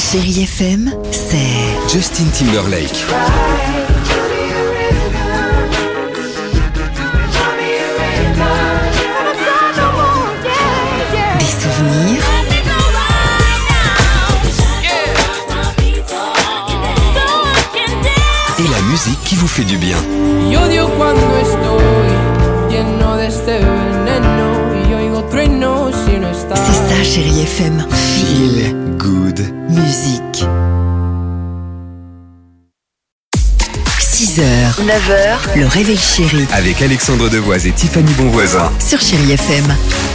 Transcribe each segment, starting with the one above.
Chérie FM, c'est Justin Timberlake. des souvenirs, Et la musique qui vous fait du bien. Y odio cuando estoy lleno de este veneno y oigo truenos si no estás. c'est ça Chérie FM. Feel good. Musique. 6h, 9h, le réveil chéri Avec Alexandre Devoise et Tiffany Bonvoisin. sur Chérie FM.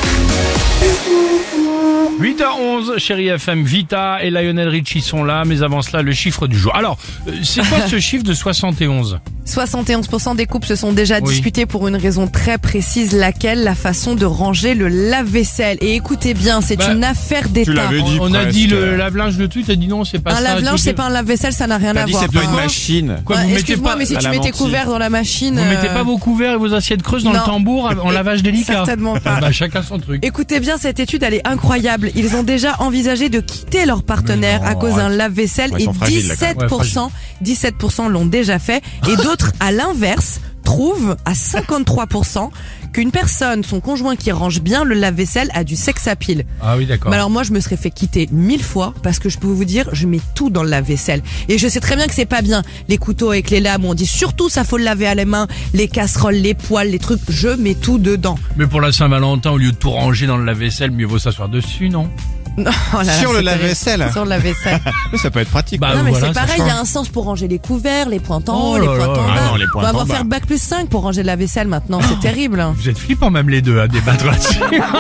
8h11, Chérie FM, Vita et Lionel Richie sont là, mais avant cela, le chiffre du jour. Alors, c'est quoi ce chiffre de 71 ? 71% des couples se sont déjà Oui. disputés pour une raison très précise, laquelle la façon de ranger le lave-vaisselle. Et écoutez bien, c'est une affaire d'État. On a dit le lave-linge de tout, t'as dit non, c'est pas Un ça. lave-linge, c'est pas un lave-vaisselle, ça n'a rien à voir. c'est pas une Quoi machine. Quoi, Ouais, vous mettez excuse-moi, pas, mais si à tu la mets tes mentille. couverts dans la machine... vous mettez pas vos couverts et vos assiettes creuses dans Non. le tambour en lavage délicat. Certainement pas. Bah, chacun son truc. Écoutez bien, cette étude, elle est incroyable. Ils ont déjà envisagé de quitter leur partenaire Mais non, à cause d'un lave-vaisselle Ouais, ils et sont fragiles, là, quand même. 17% l'ont déjà fait. Et d'autres, à l'inverse, trouvent à 53% qu'une personne, son conjoint qui range bien le lave-vaisselle, a du sex appeal. Ah oui, d'accord. Mais alors moi je me serais fait quitter 1000 fois parce que je peux vous dire, je mets tout dans le lave-vaisselle. Et je sais très bien que c'est pas bien. Les couteaux avec les lames, on dit surtout ça faut le laver à la main, les casseroles, les poêles, les trucs, je mets tout dedans. Mais pour la Saint-Valentin, au lieu de tout ranger dans le lave-vaisselle, mieux vaut s'asseoir dessus, non ? Non, oh là là, Sur le c'est lave-vaisselle. terrible. Sur le lave-vaisselle. Ça peut être pratique. Bah, Non mais voilà, c'est ça pareil, il y change. a un sens pour ranger les couverts, les pointes en Oh haut, les là pointes là. en Ah bas. non, les On pointes va en avoir bas. faire bac plus 5 pour ranger la vaisselle maintenant, c'est terrible. Vous êtes flippants même les deux à débattre là-dessus.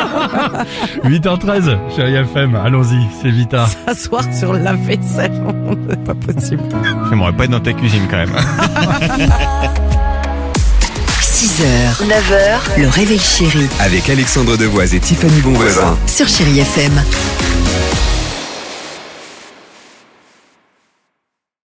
8h13, Chérie FM, allons-y, c'est Vita. S'asseoir sur la vaisselle, c'est pas possible. J'aimerais pas être dans ta cuisine quand même. 6h, 9h, le réveil chéri Avec Alexandre Devoise et Tiffany Bonvoisin. sur Chérie FM.